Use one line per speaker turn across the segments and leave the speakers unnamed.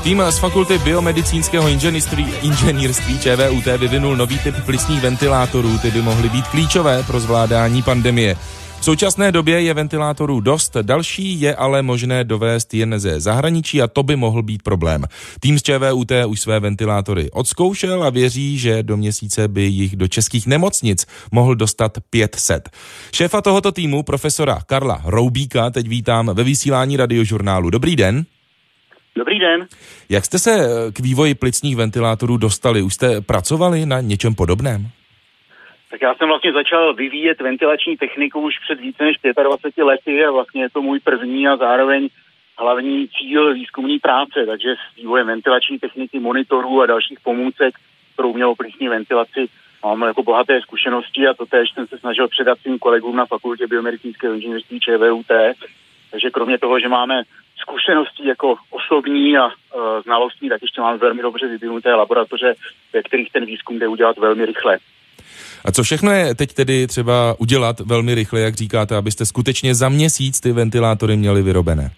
Tým z fakulty biomedicínského inženýrství ČVUT vyvinul nový typ plicních ventilátorů, ty by mohly být klíčové pro zvládání pandemie. V současné době je ventilátorů dost, další je ale možné dovést jen ze zahraničí a to by mohl být problém. Tým z ČVUT už své ventilátory odzkoušel a věří, že do měsíce by jich do českých nemocnic mohl dostat 500. Šéfa tohoto týmu, profesora Karla Roubíka, teď vítám ve vysílání Radiožurnálu. Dobrý den.
Dobrý den.
Jak jste se k vývoji plicních ventilátorů dostali? Už jste pracovali na něčem podobném?
Tak já jsem vlastně začal vyvíjet ventilační techniku už před více než 25 lety a vlastně je to můj první a zároveň hlavní cíl výzkumní práce, takže s vývojem ventilační techniky, monitorů a dalších pomůcek pro umělou plicní ventilaci mám jako bohaté zkušenosti a to též jsem se snažil předat svým kolegům na fakultě biomedicínského inženýrství ČVUT. Takže kromě toho, že máme zkušenosti jako osobní a znalostní, tak ještě máme velmi dobře vyvinuté laboratoře, ve kterých ten výzkum jde udělat velmi rychle.
A co všechno je teď tedy třeba udělat velmi rychle, jak říkáte, abyste skutečně za měsíc ty ventilátory měli vyrobené?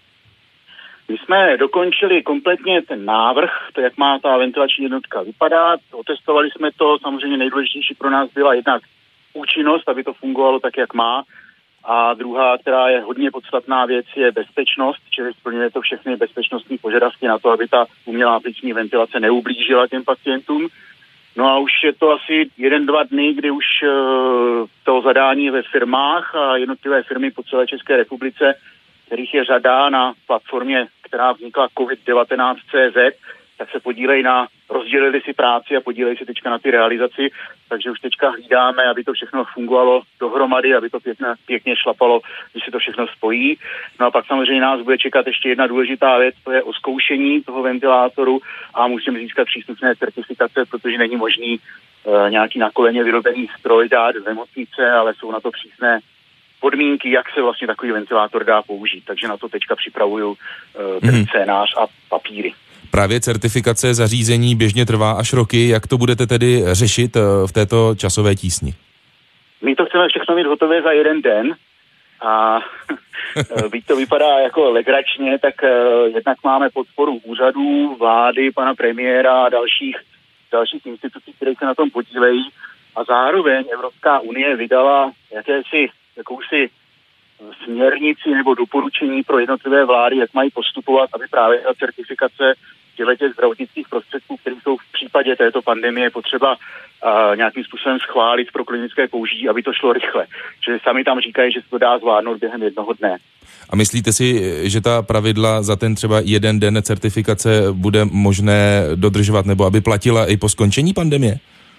My jsme dokončili kompletně ten návrh, to jak má ta ventilační jednotka vypadat, otestovali jsme to, samozřejmě nejdůležitější pro nás byla jednak účinnost, aby to fungovalo tak, jak má, a druhá, která je hodně podstatná věc, je bezpečnost, čili splňuje to všechny bezpečnostní požadavky na to, aby ta umělá plicní ventilace neublížila těm pacientům. No a už je to asi 1-2 dny, kdy už to zadání je ve firmách a jednotlivé firmy po celé České republice, kterých je řada na platformě, která vznikla COVID-19.cz, tak se rozdělili si práci a podílejí se teďka na ty realizaci, takže už teďka hlídáme, aby to všechno fungovalo dohromady, aby to pěkně šlapalo, když se to všechno spojí. No a pak samozřejmě nás bude čekat ještě jedna důležitá věc, to je odzkoušení toho ventilátoru a musíme získat příslušné certifikace, protože není možný nějaký na koleně vyrobený stroj dát do nemocnice, ale jsou na to přísné podmínky, jak se vlastně takový ventilátor dá použít. Takže na to teďka připravuju scénář a papíry.
Právě certifikace zařízení běžně trvá až roky. Jak to budete tedy řešit v této časové tísni?
My to chceme všechno mít hotové za jeden den a byť to vypadá jako legračně, tak jednak máme podporu úřadů, vlády, pana premiéra a dalších institucí, které se na tom podílejí a zároveň Evropská unie vydala jakousi směrnici nebo doporučení pro jednotlivé vlády, jak mají postupovat, aby právě ta certifikace těch zdravotnických prostředků, které jsou v případě této pandemie potřeba nějakým způsobem schválit pro klinické použití, aby to šlo rychle. Čili sami tam říkají, že se to dá zvládnout během jednoho dne.
A myslíte si, že ta pravidla za ten třeba jeden den certifikace bude možné dodržovat nebo aby platila i po skončení pandemie?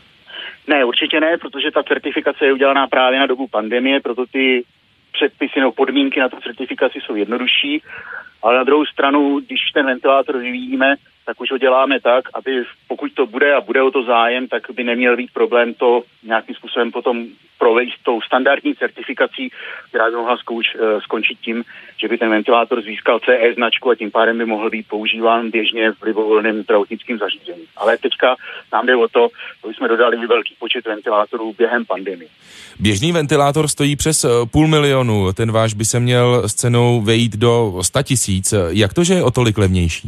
Ne, určitě ne, protože ta certifikace je udělaná právě na dobu pandemie, proto ty předpisy nebo podmínky na tu certifikaci jsou jednodušší, ale na druhou stranu, když ten ventilátor vyvíjíme, tak už ho děláme tak, aby pokud to bude a bude o to zájem, tak by neměl být problém to nějakým způsobem potom provést tou standardní certifikací, která by mohla skončit tím, že by ten ventilátor získal CE značku a tím pádem by mohl být používán běžně v libovolném zdravotnickém zařízení. Ale teďka nám jde o to, aby jsme dodali velký počet ventilátorů během pandemie.
Běžný ventilátor stojí přes 500 000, ten váš by se měl s cenou vejít do 100 000. Jak to, že je o tolik levnější?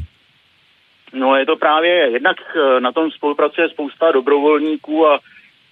No je to právě, jednak na tom spolupracuje spousta dobrovolníků a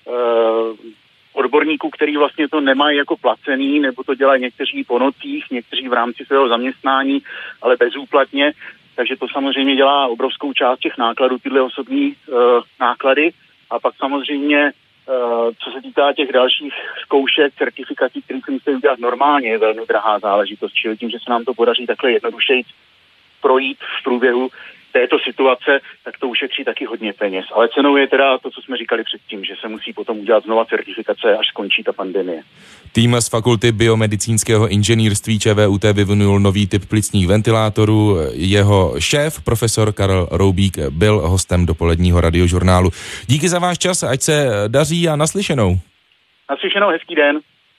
odborníků, který vlastně to nemají jako placený, nebo to dělají někteří po nocích, někteří v rámci svého zaměstnání, ale bezúplatně, takže to samozřejmě dělá obrovskou část těch nákladů, tyhle osobní náklady a pak samozřejmě co se týká těch dalších zkoušek, certifikací, které se musí udělat normálně, je velmi drahá záležitost, čili tím, že se nám to podaří takhle jednodušeji projít v průběhu této situace, tak to ušetří taky hodně peněz. Ale cenou je teda to, co jsme říkali předtím, že se musí potom udělat znova certifikace, až skončí ta pandemie.
Tým z fakulty biomedicínského inženýrství ČVUT vyvinul nový typ plicních ventilátorů. Jeho šéf, profesor Karel Roubík, byl hostem dopoledního Radiožurnálu. Díky za váš čas, ať se daří a naslyšenou.
Naslyšenou, hezký den.